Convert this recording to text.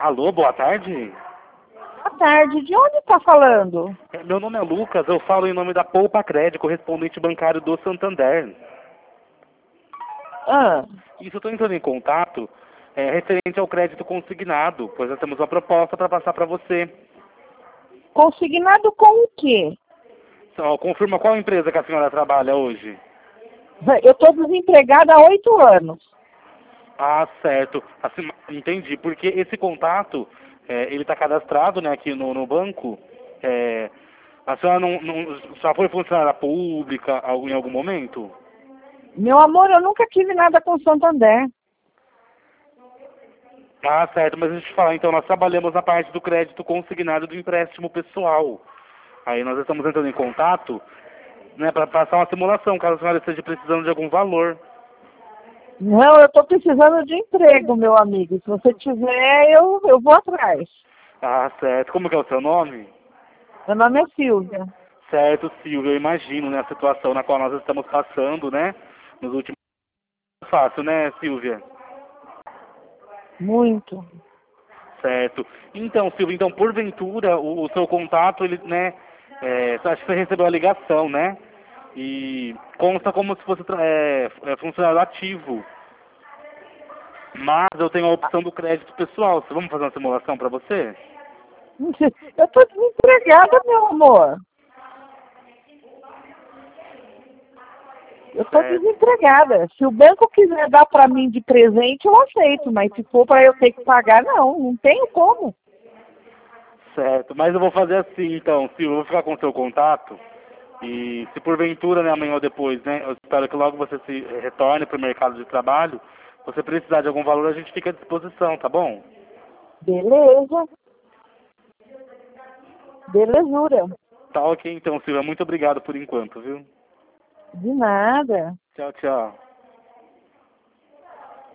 Alô, boa tarde. Boa tarde, de onde está falando? Meu nome é Lucas, eu falo em nome da Poupa Crédito, correspondente bancário do Santander. Isso, eu estou entrando em contato referente ao crédito consignado, pois nós temos uma proposta para passar para você. Consignado com o quê? Só confirma qual empresa que a senhora trabalha hoje. Eu estou desempregada há 8 anos. Ah, certo. Assim, entendi, porque esse contato, ele está cadastrado, né, aqui no banco. A senhora já foi funcionária pública em algum momento? Meu amor, eu nunca tive nada com Santander. Ah, certo, mas deixa eu te falar, então, nós trabalhamos na parte do crédito consignado do empréstimo pessoal. Aí nós estamos entrando em contato, né, para passar uma simulação, caso a senhora esteja precisando de algum valor. Não, eu estou precisando de emprego, meu amigo. Se você tiver, eu vou atrás. Ah, certo. Como que é o seu nome? Meu nome é Silvia. Certo, Silvio, eu imagino, né, a situação na qual nós estamos passando, né, nos últimos... Fácil, né, Silvia? Muito. Certo. Então, Silvio, então, porventura, o seu contato, ele, né, acho que você recebeu a ligação, né? E consta como se fosse funcionário ativo. Mas eu tenho a opção do crédito pessoal. Vamos fazer uma simulação para você? Eu estou desempregada, meu amor. Eu estou Certo. desempregada. Se o banco quiser dar para mim de presente, eu aceito. Mas se for para eu ter que pagar, não tenho como. Certo. Mas eu vou fazer assim, então, Silvio, eu vou ficar com o seu contato. E se porventura, né, amanhã ou depois, né, eu espero que logo você se retorne para o mercado de trabalho, você precisar de algum valor, a gente fica à disposição, tá bom? Beleza. Belezura. Tá ok, então, Silvia. Muito obrigado por enquanto, viu? De nada. Tchau, tchau.